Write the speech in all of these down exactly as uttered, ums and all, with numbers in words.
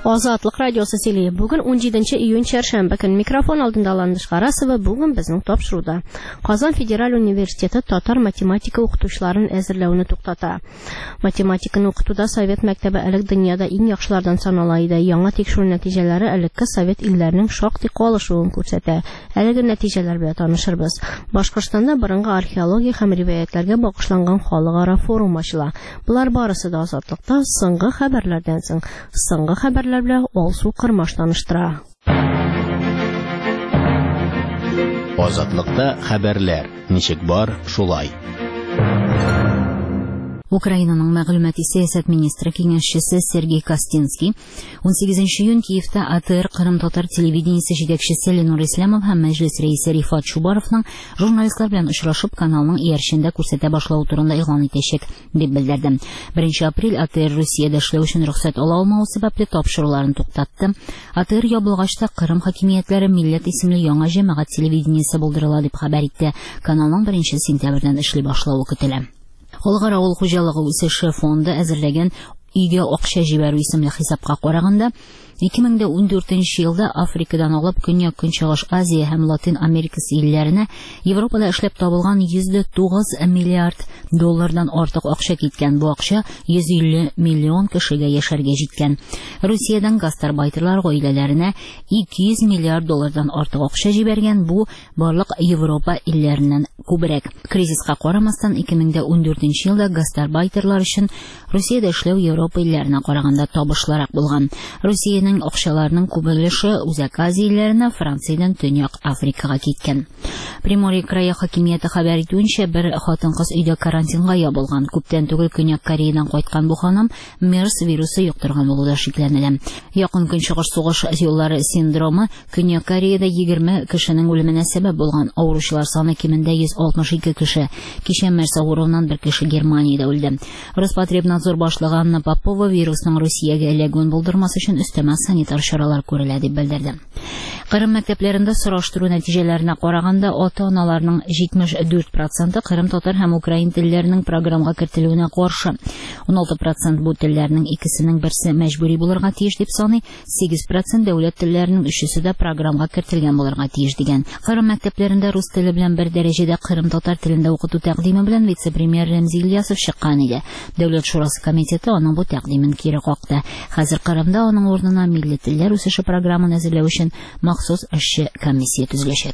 Азатлык радиосы сөйли. Бүген он җиденче июнь чаршамбы көн микрофон алдында Ландыш Гарасова бүген безнең тапшыруда. Казан Федераль университеты татар математика укытучыларын әзерләүне туктата. Математиканы укытуда Совет мәктәбе элек дөньяда иң яхшылардан санала иде. Яңа тикшерү нәтиҗәләре элекке Совет илләренең шактый калышуын күрсәтә. Әлеге нәтиҗәләр белән танышырбыз. Башкортстанда борынгы археология һәм риваятләргә багышланган халыкара форум ачыла. Булар барысы да Азатлыкта соңгы хәбәрләрдән соң. Соңгы хәбәрләр белән Алсу Кырмаш таныштыра. Азатлыкта хәбәрләр. Ничек бар, шулай. Украинаның мәгълүмати сәясәт министры киңәшчесе Сергей Костинский он сигезенче июнь Киевта АТР Кырым татар телевидениесе җитәкчесе Ленур Ислямов һәм мәҗлес рәисе Рифат Чубаровның журналистлар белән очрашып каналның иярчендә күрсәтә башлау турында игълан итәчәк дип белдерде. беренче апрель АТР Русиядә эшләү өчен рөхсәт ала алмау сәбәпле тапшыруларын туктатты. АТР ябылгач та Кырым хакимиятләре милләт исемле яңа җәмәгать телевидениесе булдырыла дип хәбәр итте. Каналның беренче сентябрьдән эшли башлауы көтелә. Халыкара авыл хуҗалыгы үсеше фонды әзерләгән өйгә акча җибәрү исемле хисапка караганда ике мең дә ундүртенче елда Африкадан алып Көньяк Көнчыгыш Азия һәм Латин Америкасы илләренә Европада эшләп табылган йөз дә тугыз миллиард доллардан артык акча киткән. Бу акча йөз илле миллион кешегә яшәргә җиткән. Русиядән гастарбайтерлар гаиләләренә ике йөз миллиард доллардан артык акча җибәргән. Бу барлык Европа илләреннән күбрәк. Кризиска карамастан ике мең дә ундүртенче елда гастарбайтерлар өчен Русиядә эшләү Европа илләренә караганда табышлырак булган. Русиянең акчаларының күбелеше Үзәк Азия илләренә, Франциядән Төньяк Африкага киткән. Приморье крае хакимияте хәбәр итүенчә, бер хатын-кыз өйдә карантинга ябылган. Күптән түгел Көньяк Кореядан кайткан бу ханым MERS вирусы юктырган булуда шикләнелә. Якын Көнчыгыш сугыш юллары синдромы Көньяк Кореяда егерме кешенең үлеменә сәбәп булган. Авыручылар саны кимендә йөз алтмыш ике кеше. Кичә MERS авыруыннан бер кеше Германиядә үлде. Роспотребнадзор башлыгы Анна Попова вирусның Русиягә эләгүен булдырмас өчен өстәмә санитар чаралар күрелә дип белдерде. Кырым мәктәпләрендә сораштыру нәтиҗәләренә караганда ата-аналарның җитмеш дүрт проценты Кырым татар һәм украин телләренең программага кертелүенә каршы. он алты процент бу телләрнең икесенең берсе мәҗбүри булырга тиеш дип саный, сигез процент дәүләт телләренең өчесе дә программага кертелгән булырга тиеш дигән. Кырым мәктәпләрендә рус теле белән бер дәрәҗәдә Кырым татар телендә укыту тәкъдиме белән вице-премьер Ремзи Ильясов чыккан иде. Дәүләт шурасы комитеты аның бу тәкъдимен кире какты. Хәзер Кырымда аның урынына милли телләр үсеше программын әзерләү өчен махсус эшче комиссия төзеләчәк.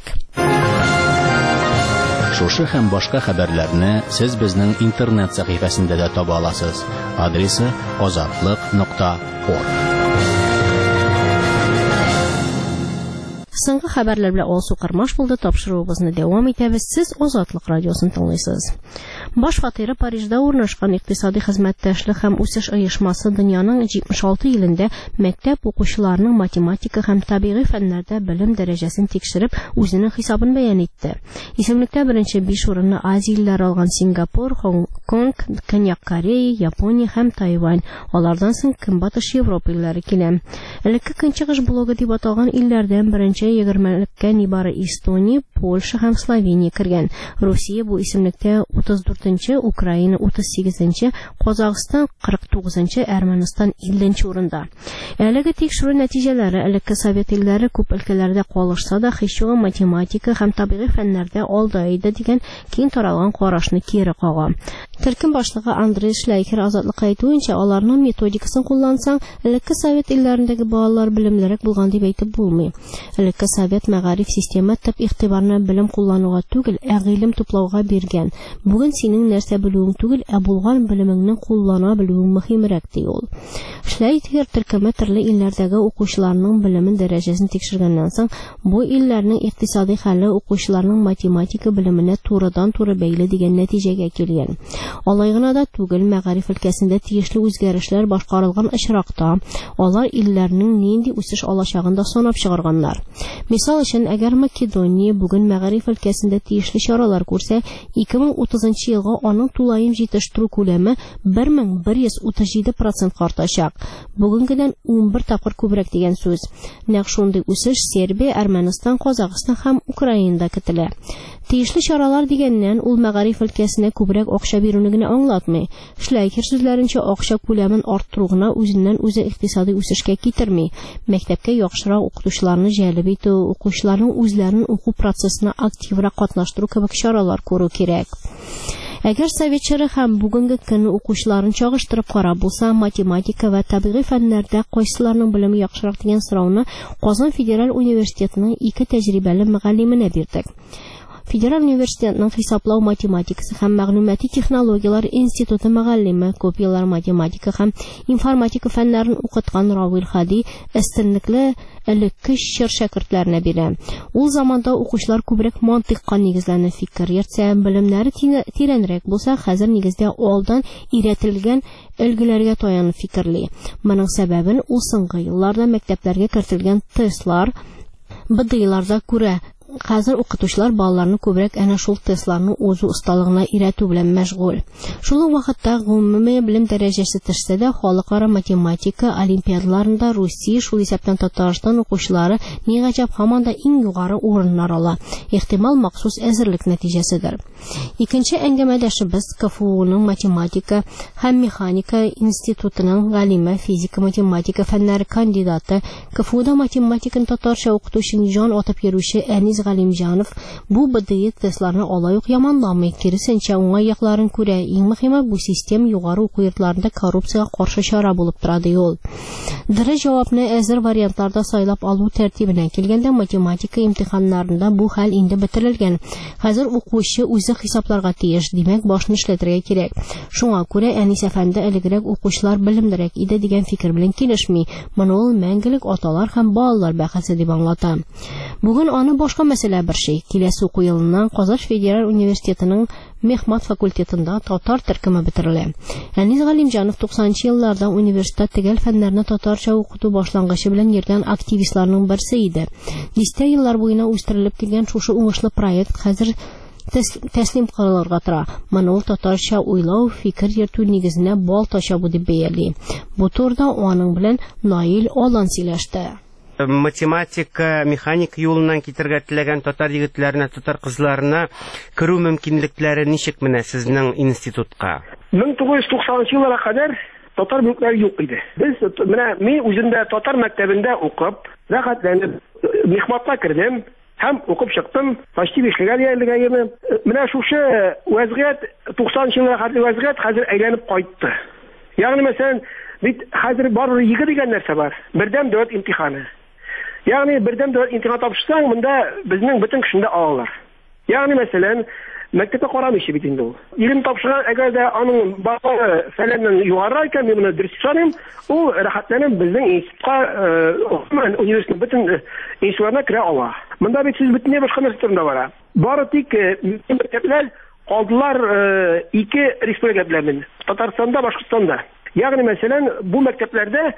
Шушы һәм башка хәбәрләрне сез безнең интернет сәхифәсендә дә таба аласыз. Адресы азатлык нокта орг. Соңгы хәбәрләр белән Алсу Кырмаш булды. Тапшыруыбызны дәвам итәбез. Сез Азатлык радиосын тыңлыйсыз. Баш фатиры Парижда урнашкан икътисади хезмәттәшлек һәм үсеш оешмасы дөньяның җитмеш алты илендә мәктәп укучыларының математика һәм табигый фәннәрдә белем дәрәҗәсен тикшереп, үзенең хисабын бәян итте. Исемлектә беренче биш урынны Азия илләре алган Сингапур, Гонконг, Көньяк Корея, Япония һәм Тайвань. Алардан соң Көнбатыш Европа илләре килә. Элекке Көнчыгыш блогы дип аталган илләрдән беренче егермелеккә нибары Эстония, Польша һәм Словения кергән. Русия бу исемлектә утыз дүртенче, Украина утыз сигезенче, Казакъстан кырык тугызынчы, Әрмәнстан илле-нче урында. Әлеге тикшерү нәтиҗәләре элекке Совет илләре күп өлкәләрдә калышса да, һичюгы математика һәм табигый фәннәрдә алда иде дигән киң таралган карашны кире кага. Төркем башлыгы Андрей Шлейхер Азатлыкка әйтүенчә, аларның методикасын куллансаң, элекке Совет илләрендәге балалар белемлерәк булган дип әйтеп булмый. Элекке Совет мәгариф система төп игътибарны белем куллануга түгел, ә гыйлем туплауга биргән. Бүген синең нәрсә белүең түгел, ә булган белемеңне куллана белүең мөһимрәк ди ул. Шлейхер төркеме төрле илләрдәге укучыларның белемен дәрәҗәсен тикшергәннән соң, бу илләрнең икътисади хәле укучыларның математика белеменә турыдан-туры бәйле дигән нәтиҗәгә килгән. Алай гына да түгел, мәгариф өлкәсендә тиешле үзгәрешләр башкарылган очракта, алар илләрнең нинди үсеш алачагын да санап чыгарганнар. Мисал өчен, әгәр Македония бүген мәгариф өлкәсендә тиешле чаралар күрсә, ике мең утызынчы елга аның тулаем җитештерү күләме бер мең бер йөз утыз җиде процентка артачак. Бүгенгедән ун бер тапкыр күбрәк дигән сүз. Нәкъ шундый үсеш Сербия, Әрмәнстан, Казакъстан һәм Украинада көтелә. Тиешле чаралар дигәннән ул мәгариф өлкәсенә күбрәк акча бирү үстерүне генә аңлатмый. Шлейхер сүзләренчә, акча күләмен арттыру гына үзеннән-үзе икътисади үсешкә китерми. Мәктәпкә яхшырак укытучыларны җәлеп итү, укучыларның үзләрен уку процессына активрак катнаштыру кебек чаралар күрү кирәк. Әгәр совет чоры һәм бүгенге көн укучыларын чагыштырып карап булса, математика ва табигый фәннәрдә кайсыларның белеме яхшырак дигән сорауны Казан федераль университетының ике тәҗрибәле мөгаллименә бирдек. Федераль университетның хисаплау математикасы һәм мәгълүмати технологиялар институты мөгаллиме, күп еллар математика һәм информатика фәннәрен укыткан Равил Хади өстенлекле элеккеч чор шәкертләренә бирә. Ул заманда укучылар күбрәк мантыйкка нигезләнеп фикер йөртсә, белемнәре тирәнрәк булса, хәзер нигездә алдан өйрәтелгән өлгеләргә таянып фикерли. Моның сәбәбен ул соңгы елларда мәктәпләргә кертелгән тестлар, быдыйларда күрә. Хәзер укытучылар балаларны күбрәк әнә шул тестларны узу осталыгына өйрәтү белән мәшгуль. Шул ук вакытта гомуми белем дәрәҗәсе төшсә дә, халыкара математика олимпиадаларында Русия, шул исәптән Татарстан укучылары ни гаҗәп һаман да иң югары урыннар ала. Ихтимал махсус әзерлек нәтиҗәседер. Икенче әңгәмәдәшебез КФУның математика һәм механика институтының галиме, физика, математика фәннәре кандидаты, КФУда математиканы татарча укытучы җан атып йөрүче Әнис Галимҗанов бу быдыйы тестларны алай ук яманламый, киресенчә уңай якларын күрә. Иң мөһиме, бу система югары уку йортларында коррупциягә каршы чара булып тора ди ул. Дөрес җавапны әзер вариантларда сайлап алу тәртибенә килгәндә, математика имтиханнарында бу хәл инде бетерелгән. Хәзер укучы үзе хисапларга тиеш, димәк башны эшләтергә кирәк. Шуңа күрә Әнис әфәнде элегрәк укучылар белемлерәк иде дигән фикер белән килешми. Моны ул мәңгелек аталар һәм балалар бәхәсе дип аңлата. Бүген аны башка мәсьәлә бер шей. Киләсе уку елыннан Казан федераль университетының мехмат факультетында татар төркеме бетерелә. Әнис Галимҗанов туксанынчы елларда университет төгәл фәннәрне татарча укыту башлангычы белән йөргән активистларның берсе иде. Дистә еллар буена үстерелеп килгән шушы уңышлы проект хәзер тәслим кылырга тора. Моны ул татарча уйлау, фикер йөртү нигезенә балта чабу дип бәяли. Бу турыда аның белән Наил Алан сөйләште. Математика, механика юлынан китергә теләгән татар егетләренә, татар кызларына керү мөмкинлекләре ничек менә сезнең институтка? мең тугыз йөз туксанынчы елларга кадәр татар бүлекләре юк иде. Без менә мин үземдә татар мәктәбендә укып, рәхәтләнеп мехматка кердем һәм укып чыктым. Почти эшләгән ярлыгы. Менә шушы вазгыять туксанынчы елларга хәтле вазгыять хәзер әйләнеп кайтты. Ягъни мәсәлән, бит хәзер бар егы дигән нәрсә бар. Бердәм дәүләт имтиханы. Ягъни бердәм дәүләт имтихан тапшырсаң, монда безнең бөтен кешендә алалар. Ягъни мәсәлән, мәктәпкә карамыйчы бит инде ул. Ирен тапшырган, әгәр дә аның баласы фәләннән югары икән, мин моны дөрес саныйм, ул рәхәтләнеп безнең институтка, университетның бөтен институтларына керә ала. Монда бит сүз бөтенләй башка нәрсә турында бара. Бары тик мәктәпләр калдылар ике республика белән, Татарстанда, Башкортстанда. Ягъни мәсәлән, бу мәктәпләрдә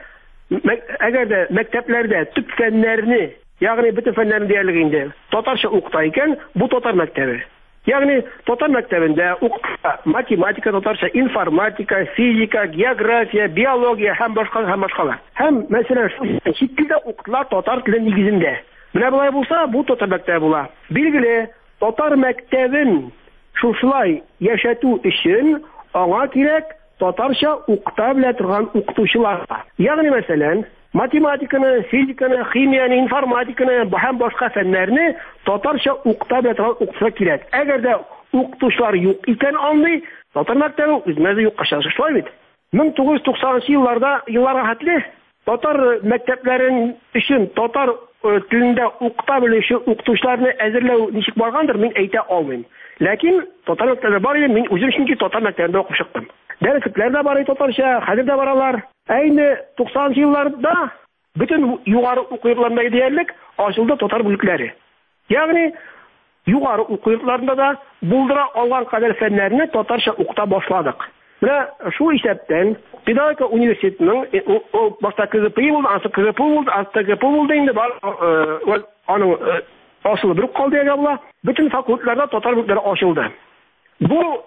әгәр дә мәктәпләрдә төп фәннәрне, ягъни бөтен фәннәрне диярлек инде татарча укыта икән, бу татар мәктәбе. Ягъни татар мәктәбендә укыта математика, татарча информатика, физика, география, биология һәм башка һәм башкалар. Һәм мәсәлән, чит телдә укытыла татар теле нигезендә. Менә болай булса, бу татар мәктәбе була. Билгеле, татар мәктәбен шушылай яшәтү өчен аңа кирәк татарча укыта белә торган укытучылар. Ягъни мәсәлән, математиканы, физиканы, химияны, информатиканы һәм башка фәннәрне татарча укыта белә торган укытучылар кирәк. Әгәр дә укытучылар юк икән андый, татар мәктәбе үзмәзе юкка чыгыш шулай бит. мең тугыз йөз туксанынчы елларда елларга хәтле татар мәктәпләрен өчен татар телендә укыта белүче укытучыларны әзерләү ничек баргандыр, мин әйтә алмыйм. Ләкин татар мәктәбе бар иде, мин үзем чөнки татар мәктәбендә укып чыктым. Дәресләр дә бар иде татарча, хәзер дә баралар. Ә инде туксанынчы елларда бөтен югары уку йортларында диярлек ачылды татар бүлекләре. Ягъни югары уку йортларында да булдыра алган кадәр фәннәрне татарча укыта башладык. Менә шул исәптән педагогика университетының башта КГП булды, аны КГП булды, аны ТГП булды инде бар, аның асылы бер калды яга була. Бөтен факультетларда татар бүлекләре ачылды. Бу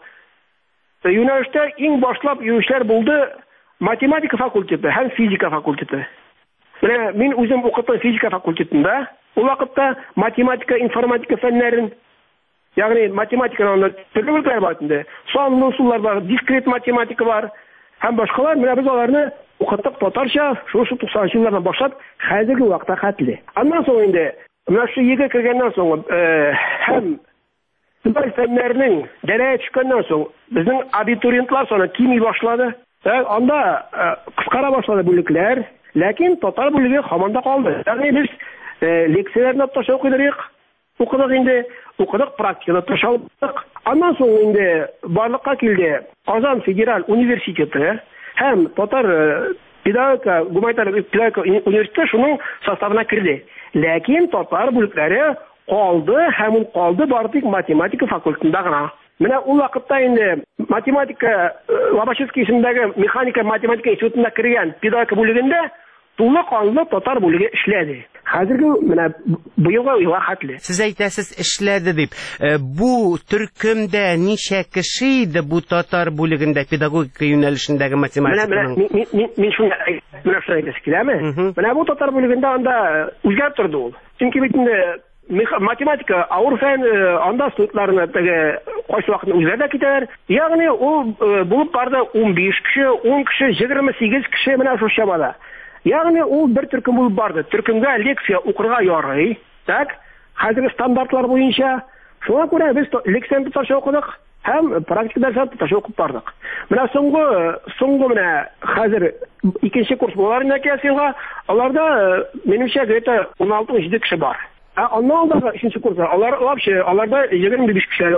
юнәлештә иң башлап йөрүчеләр булды математика факультеты һәм физика факультеты. Менә мин үзем укыттым физика факультетында. Ул вакытта математика, информатика фәннәрен Ягъни математиканың төрле бүлекләре бар инде. Санлы усуллар бар, дискрет математика бар. Һәм башкалар, менә без аларны укыттык татарча, шушы туксанынчы еллардан башлап, хәзерге вакытта хәтле. Аннан соң инде, менә шу егә кергәннән соң, һәм Тимәр фәннәрнең дәрәҗә төшкәннән соң, безнең абитуриентлар саны кими башлады. Анда кыскара башлады бүлекләр, ләкин татар бүлеге һаман да калды. Ягъни без лекцияләрне ташлап куйдык, укыдык инде, укыдык практиканы ташлап. Аннан соң инде барлыкка килде Казан федераль университеты һәм татар педагогика, гуманитар педагогика университеты шуның составына кирде. Ләкин татар бүлекләре калды һәм ул калды бары тик математика факультетында гына. Менә ул вакытта инде математика Лобачевский исемендәге механика математика институтына кергән педагогика бүлегендә тулы канлы татар бүлеге эшләде. Хәзерге менә быелга уйга хәтле. Сез әйтәсез эшләде дип. Бу төркемдә ничә кеше иде бу татар бүлегендә педагогика юнәлешендәге математиканың? Менә мин мин шуны менә шуны әйтәсе киләме? Менә бу татар бүлегендә анда үзгәреп торды ул. Чөнки бит инде математика авыр фән, анда студентларны теге кайсы вакытны үзләрдә китәләр. Ягъни ул булып барды ун биш кеше, ун кеше, егерме сигез кеше менә шу чамада. Ягъни ул бер төркем булып барды. Төркемгә лекция укырга ярый. Так? Хәзерге стандартлар буенча. Шуңа күрә без лекцияны татарча укыдык һәм практика дәресләрне татарча укып бардык. Менә соңгы соңгы менә хәзер икенче курс булар инде килсенга, аларда минемчә где-то ун алты ун җиде кеше бар. Аннан да өченче курста алар вообще аларда егерме биш кеше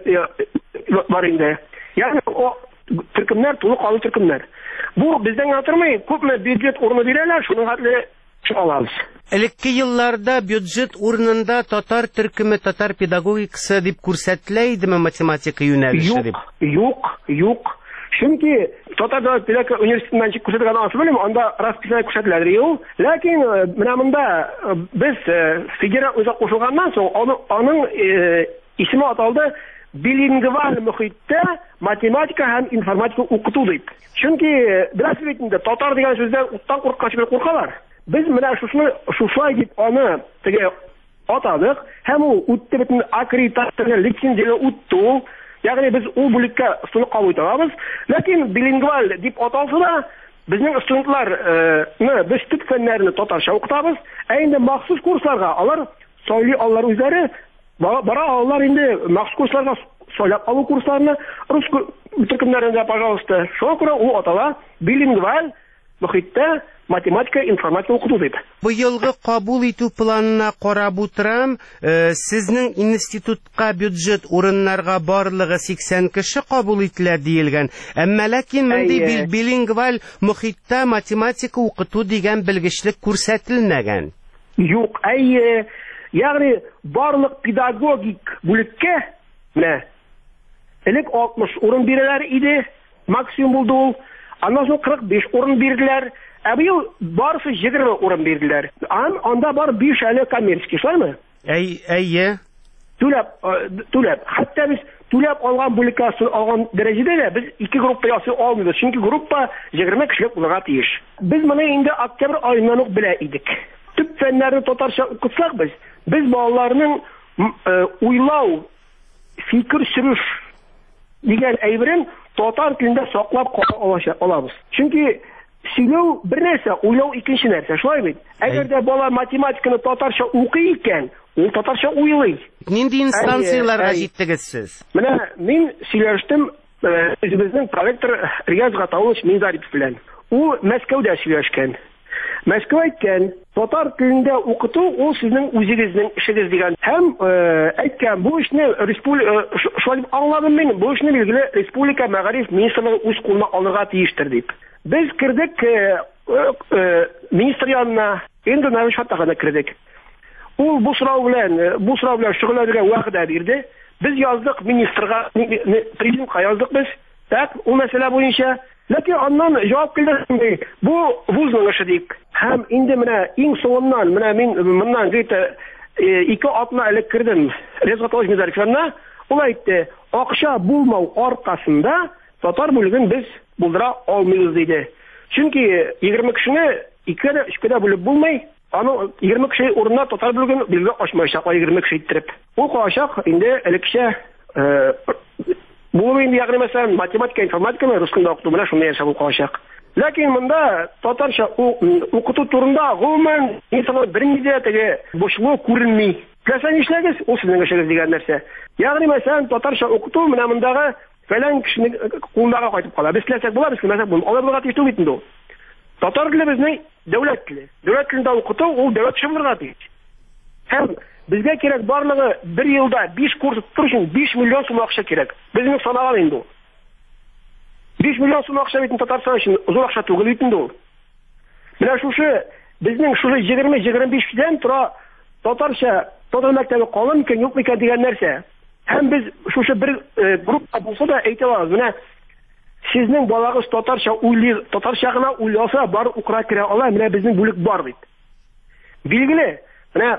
бар инде. Ягъни төркемнәр тулы калу төркемнәр. Бу бездән атырмый, күпме бюджет урыны бирәләр, шуның хәтле алабыз. Элекке елларда бюджет урынында татар төркеме, татар педагогикасы дип күрсәтелә идеме математика юнәлеше дип? Юк, юк. Чөнки татар педагогика университетыннан чык күрсәтелгән асы белән анда расписание күрсәтеләдер ул. Ләкин менә монда без федераль үзә кушылганнан соң аның исеме аталды билингваль мөхиттә математика һәм информатика укыту дип. Чөнки драсвитендә татар дигән сүздән уттан курккач бер куркалар. Без менә шушны шушай дип аны теге атадык һәм ул үтте бөтен аккредитация лицензия үтте. Ягъни без ул бүлеккә студент кабул итәбез. Ләкин билингваль дип аталса да, безнең студентларны без төп фәннәрне татарча укытабыз. Ә инде махсус курсларга алар сөйли алар үзләре бара алар инде махсус курсларга сөйләп алу курсларны рус төркемнәрендә, пожалуйста. Шуңа күрә ул атала билингваль мөхиттә математика, информатика укыту дип. Бу елгы кабул итү планына карап утырам, сезнең институтка бюджет урыннарга барлыгы сиксән кеше кабул ителә диелгән. Әмма ләкин мондый билингваль мөхиттә математика укыту дигән белгечлек күрсәтелмәгән. Юк, әйе. Ягъни барлык педагогик бүлеккә менә элек алтмыш урын бирәләр иде, максимум булды ул. Аннан соң кырык биш урын бирделәр. Ә быел барысы егерме урын бирделәр. Анда бар биш әле коммерческий, шулаймы? Әй, әйе. Түләп, түләп. Хәтта без түләп алган бүлеккә алган дәрәҗәдә дә без ике группа ясый алмыйбыз. Чөнки группа егерме кешелек булырга тиеш. Без моны инде октябрь аеннан ук белә идек. Төп фәннәрне татарча укытсак без, без балаларның уйлау, фикер сөрүш дигән әйберен татар телендә саклап кала алабыз. Чөнки сөйләү бер нәрсә, уйлау икенче нәрсә, шулай бит. Әгәр дә бала математиканы татарча укый икән, ул татарча уйлый. Нинди инстанцияларга җиттегез сез? Менә мин сөйләштем үзебезнең проректор Рияз Гатаулович Минзарипов белән. Ул Мәскәүдә сөйләшкән. Мәскәү әйткән, татар телендә укыту ул сезнең үзегезнең эшегез дигән. Һәм әйткән, бу эшне республика шулай аңладым мин, бу эшне билгеле республика мәгариф министрлыгы үз кулына алырга тиештер дип. Без кирдек министр янына, инде Навиш Фаттахына кирдек. Ул бу сорау белән, бу сорау белән шөгыльләнергә вакыт бирде. Без яздык министрга, президентка яздык без. Так, ул мәсьәлә буенча. Ләкин аннан җавап килде, бу вузның эше дип. Һәм инде менә иң соңыннан, менә мин моннан где-то ике атна элек кирдем Резгатович Мизарифовна. Ул әйтте, акча булмау аркасында татар бүлеген без булдыра алмыйбыз диде. Чөнки егерме кешене икедә, өчкедә бүлеп булмый, Аның егерме кеше урынына татар бүлеген билге ачмаячак, егерме кеше иттереп. Ул калачак инде элекчә бу инде ягъни мәсәлән математика, информатика, рус телендә укыту белән шундый яшәп калачак. Ләкин монда татарча укыту турында гомумән инсанлар бернидә теге бушлык күренми. Кәсә нишләгез? Ул сезнең эшегез дигән нәрсә. Ягъни мәсәлән татарча укыту менә мондагы фәлән кешенең кулындагы кайтып кала. Без теләсәк була, без теләсәк булмый. Алар булга тиеш түгел инде. Татар теле безнең дәүләт теле. Дәүләт телендә укыту ул дәүләт шымлырга тиеш. Һәм безгә кирәк барлыгы бер елда биш курс укыту өчен биш миллион сум акча кирәк. Безнең санаган инде. биш миллион сум акча бит Татарстан өчен зур акча түгел бит инде ул. Менә шушы безнең шушы егерме егерме бишдән тора татарча татар мәктәбе калын икән, юк икән дигән нәрсә. Һәм без шушы бер группа булса да әйтә алабыз. Менә сезнең балагыз татарча уйлый, татарча гына уйласа бар укыра керә ала, менә безнең бүлек бар бит. Билгеле, менә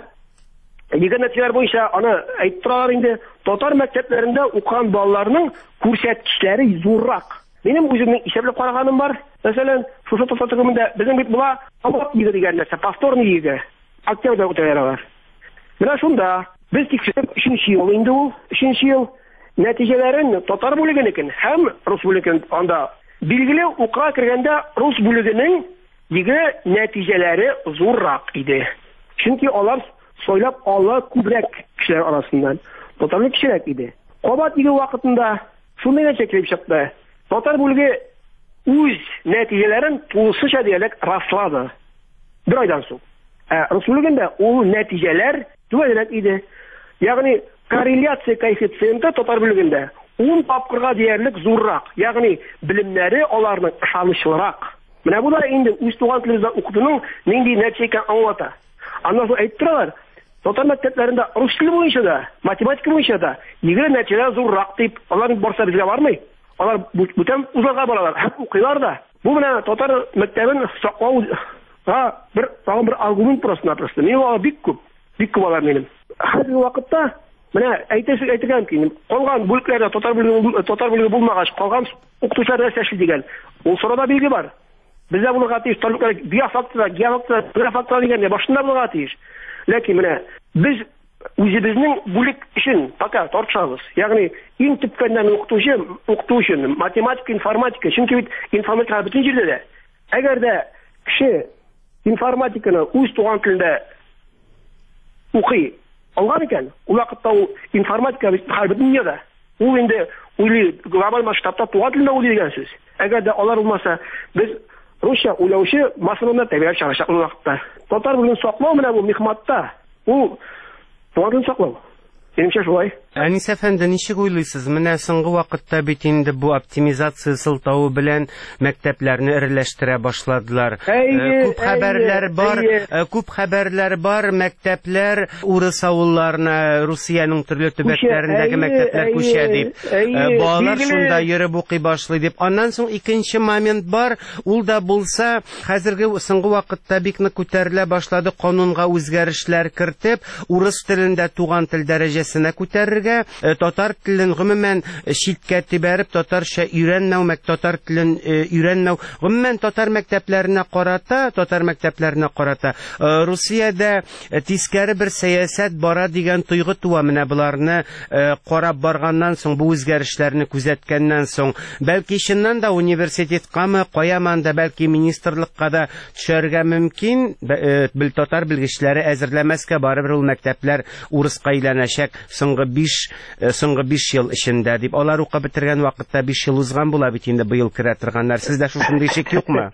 дигән нәтиҗәләр буенча аны әйтеп торалар инде, татар мәктәпләрендә укыган балаларның күрсәткечләре зуррак. Минем үземнең исәпләп караганым бар. Мәсәлән, шушы татар телендә безнең бит була ават диге дигән нәрсә, повторный диге. Октябрьдә үтәләр. Менә шунда без тикшереп өченче ел инде ул, өченче ел нәтиҗәләрен татар бүлегенекен һәм рус бүлеген анда билгеле укыга кергәндә рус бүлегенең диге нәтиҗәләре зуррак иде. Чөнки алар сойлап ала күбрәк кешеләр арасыннан. Татарлык кешеләр иде. Кабат диге вакытында шундый нәтиҗә килеп чыкты. Татар бүлеге үз нәтиҗәләрен тулысынча диярлек раслады. Бер айдан соң. Ә рус бүлегендә ул нәтиҗәләр түбәнрәк иде. Ягъни корреляция коэффициенты татар бүлегендә ун тапкырга диярлек зуррак. Ягъни белемнәре аларның ышанычлырак. Менә бу да инде үз туган телендә укытуның нинди нәтиҗә икән аңлата. Аннан соң әйтеп торалар, татар мәктәпләрендә рус теле буенча да, математика буенча да егерме нәтиҗәләр зуррак дип, аларның барса безгә бармый. Алар бүтән узарга баралар, һәм укыйлар да. Бу менә татар мәктәбен саклауга бер тагын бер аргумент просто-напросто. Мин ул бик күп, бик күп алар минем. Хәзерге вакытта менә әйтәсез әйтергән ки, калган бүлекләрдә татар бүлеге татар бүлеге булмагач, калган укытучылар нәрсә эшли дигән. Ул сорада билге бар. Бездә булырга тиеш, татарлыклар биофакторлар, геофакторлар, геофакторлар дигәндә башында булырга тиеш. Ләкин менә без үзебезнең бүлек өчен пока тартышабыз. Ягъни иң төп фәннәрне укытучы, укытучы математика, информатика, чөнки бит информатика бөтен җирдә дә. Әгәр дә кеше информатиканы үз туган телендә укый алган икән, ул вакытта ул информатика һәр бөтен дөньяда. Ул инде уйлый, глобаль масштабта туган телендә уйлый дигән сүз. Әгәр дә алар булмаса, без русча уйлаучы масаларны тәбиәт чыгачак ул вакытта. Татар белән саклау менә бу михматта. Ул туган саклау. Менимчә шулай. Әнис әфәнде, ничек уйлыйсыз? Менә соңгы вакытта бит инде бу оптимизация сылтавы белән мәктәпләрне эреләштерә башладылар. Күп хәбәрләр бар, күп хәбәрләр бар, мәктәпләр урыс авылларына, Русиянең төрле төбәкләрендәге мәктәпләр күчә дип. Балалар шунда йөреп укый башлый дип. Аннан соң икенче момент бар, ул да булса, хәзерге соңгы вакытта бик нык күтәрелә башлады, канунга үзгәрешләр кертеп, урыс телендә туган тел дәрәҗәсенә күтәрергә, татар телен гомумән читкә тибәреп, татарча өйрәнмәү, татар телен өйрәнмәү, гомумән татар мәктәпләренә карата, татар мәктәпләренә карата Русиядә тискәре бер сәясәт бара дигән тойгы туа. Менә буларны карап барганнан соң, бу үзгәрешләрне күзәткәннән соң, бәлки чыннан да университеткамы, каяман да, бәлки министрлыкка да төшәргә мөмкин. Бил татар белгечләре әзерләмәскә барыбер ул мәктәпләр урыска әйләнәчәк соңгы биш соңгы биш ел эчендә дип. Алар укып бетергән вакытта биш ел узган була бит инде быел керә торганнар. Сездә шушындый шик юкмы?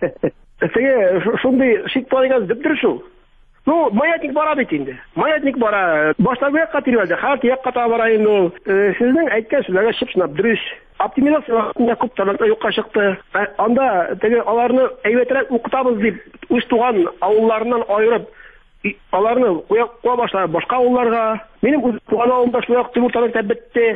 Теге шундый шик бар икән дип дөресү. Ну, маятник бара бит инде. Маятник бара. Башта бу якка тирәлде, хәл якка та бара инде. Сезнең әйткән сүзләргә чыпсынап дөрес. Оптимизация күп талантлар юкка чыкты. Анда теге аларны әйбәтрәк укытабыз дип, үз туган авылларыннан айырып аларны куя башлар башка авылларга. Минем үз туган авылымда шулай Тимур мәктәп бетте.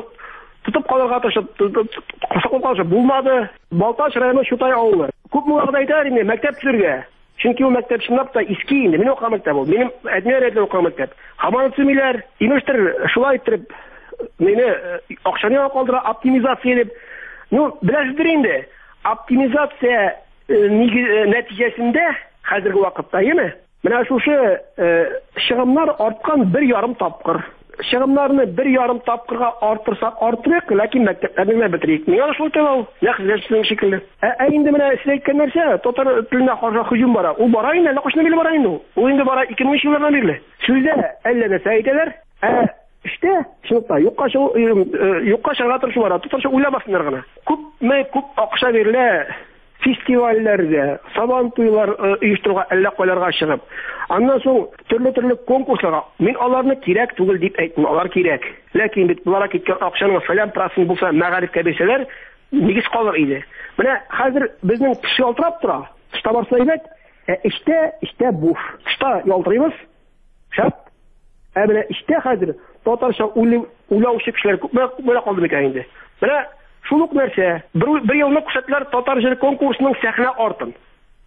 Тотып калырга тырышып, кысып калышы булмады. Балтач районы Шутай авылы. Күп мулларда әйтәләр инде мәктәп төзергә. Чөнки ул мәктәп чынлап та иске инде. Мин укыган мәктәп ул. Минем әтнәләрдә укыган мәктәп. Һаман төзмиләр. Имештер шулай итеп мине акчаны калдыра, оптимизация дип. Ну, беләсездер инде. Оптимизация нәтиҗәсендә хәзерге вакытта, яме? Менә шушы чыгымнар арткан бер ярым тапкыр. Чыгымнарны бер ярым тапкырга артырсак артырык, ләкин мәктәпләрне бетерик. Миңа шул тәвал, нәкъ шикелле. Ә инде менә сез әйткән нәрсә, татар теленә каршы һөҗүм бара. Ул бара инде, әллә кашны биле бара инде. Ул инде бара ике мең еллардан бирле. Сүздә әллә нәрсә әйтәләр, ә эштә шунда юкка чыгу, юкка чыгара торышы бара. Татарча уйлабасыннар гына. Күпме күп акча бирелә фестивальләргә, сабан туйлар оештыруга, әллә кайларга чыгып. Аннан соң төрле-төрле конкурсларга. Мин аларны кирәк түгел дип әйтмим, алар кирәк. Ләкин бит буларга киткән акчаның фәлән процент булса, мәгарифкә бирсәләр, нигез калыр иде. Менә хәзер безнең теш ялтырап тора. Тышта барса әйбәт, ә эштә, эштә буш. Тышта ялтырыйбыз. Шәп. Ә менә эштә хәзер татарча уйлаучы кешеләр күпме калды микән инде. Менә шул ук нәрсә. Бер елны күрсәтләр татар җыр конкурсының сәхнә артын.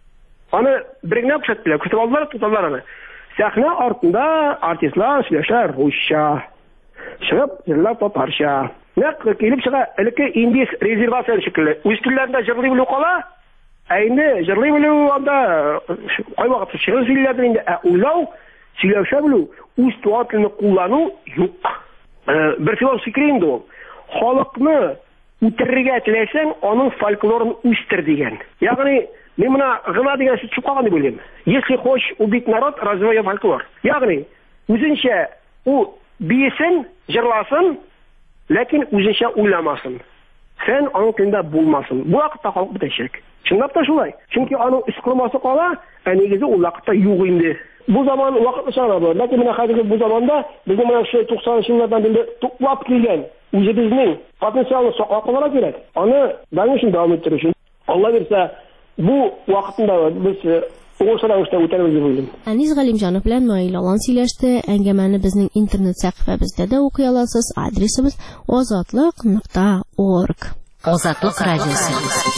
Аны бергә күрсәттеләр, күрсәтеп алдылар, тоталар аны. Сәхнә артында артистлар сөйләшә русча. Чыгып, җырлар татарча. Нәкъ килеп чыга, элекке индис резервация шикелле. Үз телләрендә җырлый белү кала, ә инде җырлый белү анда кай вакыт чыгыр сөйләр инде, ә уйлау, сөйләшә белү, үз туган телне куллану юк. Бер философ фикер инде ул. Халыкны үтерергә теләсәң, аның фольклорын үстер дигән. Ягъни мен мына гына дигән сүз чыккан дип уйлыйм. Если хочешь убить народ, развивай фольклор. Ягъни үзенчә ул биесен, җырласын, ләкин үзенчә уйламасын. Фән аның телендә булмасын. Бу вакытта халык бетәчәк. Чынлап та шулай. Чөнки аның искырмасы кала, ә нигезе ул вакытта юк инде. Бу заман вакытлы чара бу. Ләкин менә хәзерге бу заманда безнең менә шу туксанынчы еллардан инде туплап килгән үзебезнең потенциалны саклап калырга кирәк. Аны дәвамын дәвам иттерү өчен Алла бирсә, бу вакытында без уңышлы рәвештә үтәрбез дип уйлыйм. Әнис Галимҗанов белән Наил Алан сөйләште. Әңгәмәне безнең интернет сәхифәбездә дә укый аласыз. Адресыбыз азатлык нокта орг. Азатлык радиосы.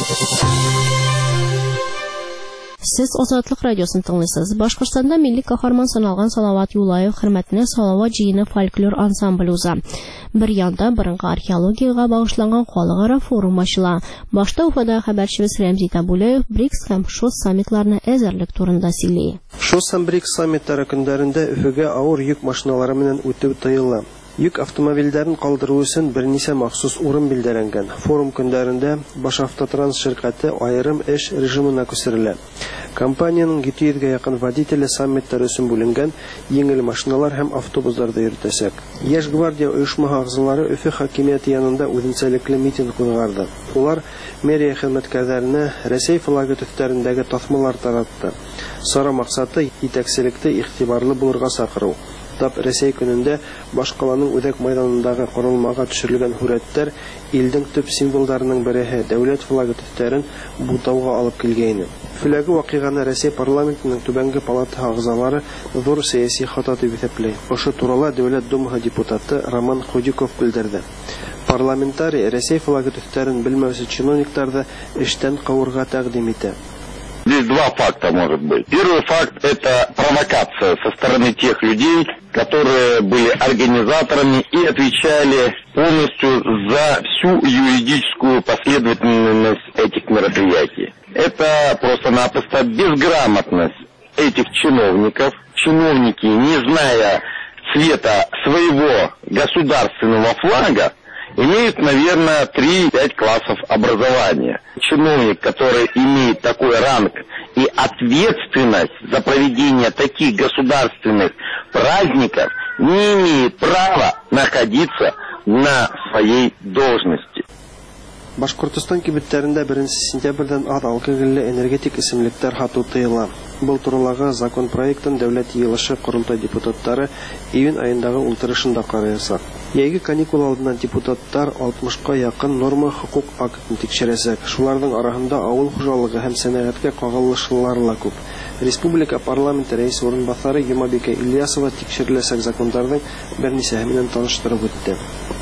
Сез Азатлык радиосын тыңлыйсыз. Башкортстанда милли каһарман саналган Салават Юлаев хөрмәтенә Салават җыены фольклор ансамбле уза. Бер янда борынгы археологиягә багышланган халыкара форум ачыла. Башта Уфада хәбәрчебез Рәмзи Табулаев БРИКС һәм ШОС саммитларына әзерлек турында сөйли. ШОС һәм БРИКС саммитлары көндәрендә Өфөгә авыр йөк машиналары менән үтү тыела. Йөк автомобильләрен калдыру өчен берничә махсус урын билдәләнгән. Форум көндәрендә Башавтотранс ширкәте аерым эш режимына күчерелә. Компаниянең җиде йөзгә якын водителе саммиттар өчен бүленгән җиңел машиналар һәм автобусларда йөртәчәк. Яшь гвардия оешма әгъзалары Өфе хакимияте янында үзенчәлекле митинг кузгарды. Улар мэрия хезмәткәрләренә Россия флагы төстәрендәге тасмалар таратты. Сара максаты итәкчелектә игътибарлы булырга чакыру. Тап Россия көнендә башкаланың үдәк мәйданындагы корылмага төшерелгән хүрәттәр илдең төп символларының бере дәүләт флагы төстәрен бутауга алып килгән. Флагы вакыйганы Россия парламентының түбәнге палата әгъзалары зур сәяси хата дип исәпләй. Ошо турыда Дәүләт Думаһы депутаты Роман Ходиков белдерде. Парламентарий Россия флагы төстәрен белмәүче чиновникларны эштән кавырга тәкъдим итә. Здесь два факта может быть. Первый факт – это провокация со стороны тех людей, которые были организаторами и отвечали полностью за всю юридическую последовательность этих мероприятий. Это просто-напросто безграмотность этих чиновников. Чиновники, не зная цвета своего государственного флага, имеют, наверное, три-пять классов образования. Чиновник, который имеет такой ранг и ответственность за проведение таких государственных праздников, не имеет права находиться на своей должности. Башкортстан кибетләрендә беренче сентябрьдән ат алкоголле энергетик исемлектәр һату тыела. Был турылагы закон проектын дәүләт йыелышы корылтай депутаттары июнь аендагы ултырышында карыячак. Яйгы каникул алдыннан депутаттар алтмышка якын норма хукук актын тикшерәчәк. Шуларның арасында авыл хуҗалыгы һәм сәнәгатькә кагылышлылар ла күп. Республика парламенты рәис урынбасары Юмабика Ильясова тикшереләчәк законнарның берничәһе менән таныштырып үтте.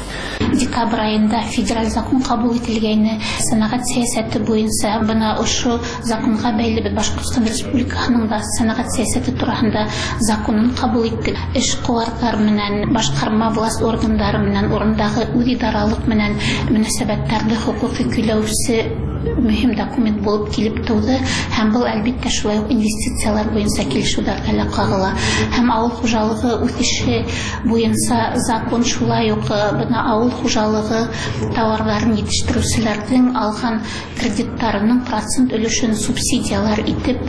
Декабрь айында федераль закон кабул ителгәне, сәнәгать сәясәте буенча бына ошо законга бәйле Башкортстан Республикасының да сәнәгать сәясәте турында законын кабул иттек. Эшкуарлар менән, башкарма власть органнары менән, урындагы үз идаралык менән мөнәсәбәтләрне хукукый көйләүче мөһим документ булып килеп туды һәм был әлбәттә шулай ук инвестициялар буенча килешүләргә дә кагыла һәм авыл хуҗалыгы үсеше буенча закон шулай ук бына авыл хуҗалыгы товарларын җитештерүчеләрнең алган кредитларының процент өлешен субсидиялар итеп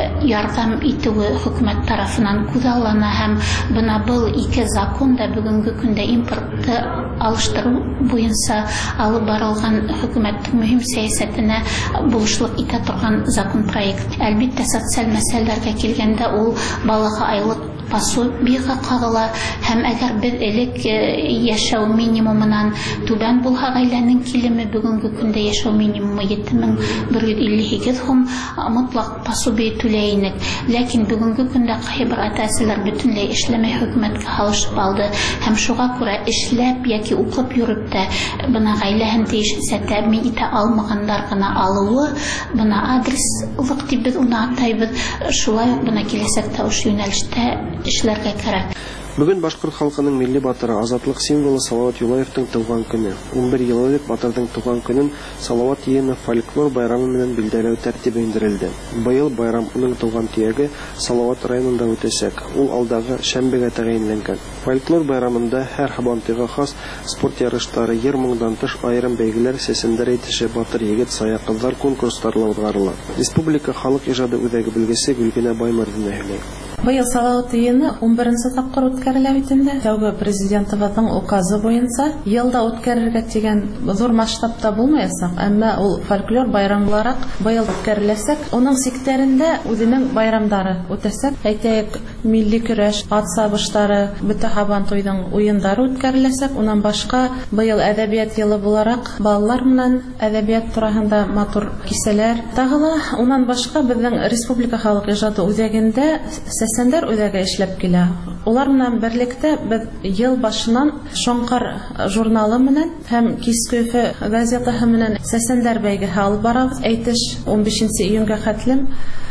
ярдәм итүе хөкүмәт тарафынан күзаллана һәм бына был ике закон да бүгенге көндә импортты алыштыру буенча алып барылган хөкүмәттең мөһим сәясәтенә булышлык итә торган закон проект. Әлбәттә социаль мәсьәләләргә килгәндә ул балага айлык пособиегә кагыла һәм әгәр бер элек яшәү минимумыннан түбән булса гаиләнең килеме бүгенге көндә яшәү минимумы җиде мең бер йөз илле һигез сум мотлак пособие түләй инек. Ләкин бүгенге көндә кайбер ата-әсәләр бөтенләй эшләмәй хөкүмәткә халышып алды һәм шуңа күрә эшләп яки укып йөреп тә бына гаиләһен тиешенчә тәэмин итә алмаганнар гына алуы бына адреслык дип без уны атайбыз. Шулай ук бына киләсәктә уш юнәлештә эшләргә кирәк. Бүген башкорт халкының милли батыры, азатлык символы Салават Юлаевтың туган көне. ун бер ел элек батырдың туган көнен Салават йыены фольклор байрамы менән билдәләү тәртибе индерелде. Быел байрам уның туган төяге Салават районында үтәчәк. Ул алдагы шәмбегә тәгаенләнгән. Фольклор байрамында һәр һабантыйга хас спорт ярышлары, йыр-моңдан тыш аерым бәйгеләр, сәсендәр әйтеше, батыр егет, сая кызлар конкурслары узгарыла. Республика халык иҗады үзәге белгесе Гөлгенә Баймырдина һөйләй. Быел Салават йыены ун беренче тапкыр үткәрелә бит инде. Тәүге президентыбызның указы буенча елда үткәрергә дигән зур масштабта булмаячак, әмма ул фольклор байрам буларак быел үткәреләсәк, уның сектәрендә үзенең байрамдары үтәсәк, әйтәйек, милли көрәш, ат сабыштары, бөтә һабан туйдың уеннары үткәреләсәк, уннан башка быел әдәбият елы буларак балалар белән әдәбият турында матур кисәләр. Тагыла уннан башка безнең республика халык иҗаты үзәгендә сәсендәр үзәге эшләп килә. Улар менән берлектә без ел башыннан Шоңкар журналы менән һәм Кискөйфе газетаһы менән сәсендәр бәйгеһе алып барабыз. Әйтеш ун бишенче июньгә хәтлем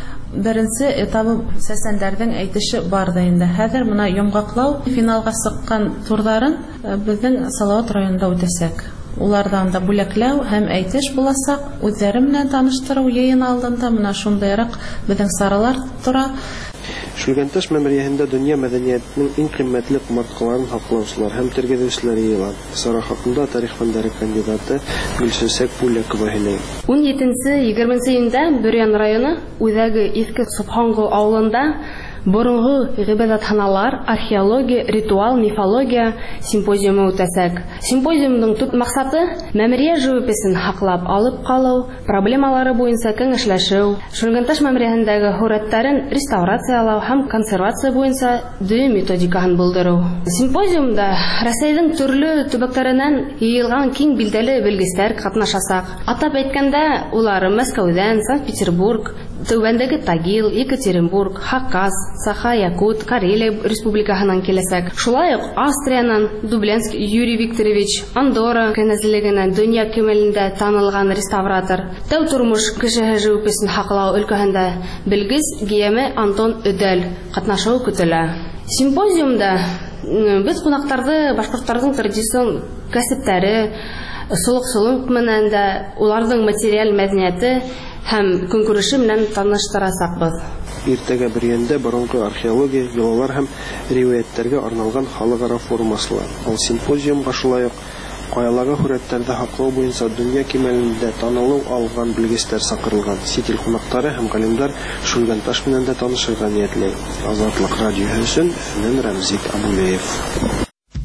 беренче этабы сәсендәрдән әйтеше бар да инде. Хәзер менә йомгаклау финалга сыккан турларын безнең Салават районында үтәсәк. Улардан да бүләкләү һәм әйтеш буласак, үзләре белән таныштыру йыйын алдында менә шундыйрак безнең саралар тора. Шүлгәнташ мәмерияһендә дөнья мәдәниятенең иң кыйммәтле кумарткаларын һаклаучылар һәм тергеҙеүселәр йыйыла. Сара хакында тарих фәннәре кандидаты Гөлсәсәк Бүләкова һөйләй. ун җиденче егерменче июньдә Бөрьян районы үзәге Иске Субхангол авылында борынгы гыйбадәтханалар, археология, ритуал, мифология симпозиумы үтәсәк. Симпозиумның төп максаты мәмерия живописен һаклап алып калу, проблемалары буенча киңәшләшү, Шүлгәнташ мәмерияһендәге һүрәтләрен реставрациялау һәм консервация буенча дөй методикаһын булдыру. Симпозиумда Россиянең төрле төбәкләреннән йыелган киң билдәле белгечләр катнашачак. Атап әйткәндә, улар Мәскәүдән, Санкт-Петербург, Түбәндәге Тагил, Екатеринбург, Хакас, Саха-Якут, Карелия республикаһынан киләсәк. Шулай ук Австриянан Дубленск Юрий Викторович, Андорра кенәзлегенән дөнья кимәлендә танылган реставратор, тәү тормыш кешеһе живописен һаклау өлкәһендә белгес Гияме Антон Өдәл катнашуы көтелә. Симпозиумда без кунактарды башкортларның традицион кәсепләре, солык-солык менән дә уларның материаль мәдәнияте һәм көнкүреше менән таныштырасакбыз. Иртәгә Бөрьяндә борынгы археология, йолалар һәм риваяттәргә арналган халыкара форум ачыла. Ул симпозиумга шулай ук каяларга һүрәтләрдә һаклау буенча дөнья кимәлендә танылу алган белгечләр сакырылган. Сит ил кунактары һәм галимнәр Шүлгәнташ менән дә танышырга ниятләй. Азатлык радиоһы өчен Фәнән Рамзик Абулеев.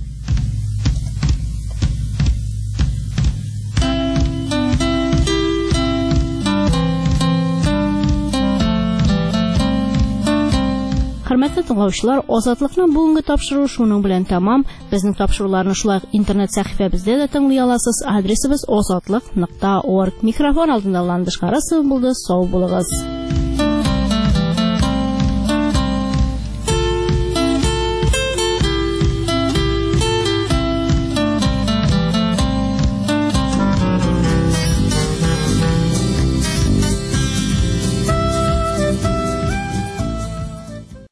Хөрмәтле тыңлаучылар, Азатлыкның бүгенге тапшыруы шуның белән тәмам. Безнең тапшыруларны шулай интернет сәхифәбездә дә тыңлый аласыз. Адресыбыз азатлык нокта орг. Микрофон алдында Ландыш Карасов булды. Сау булыгыз.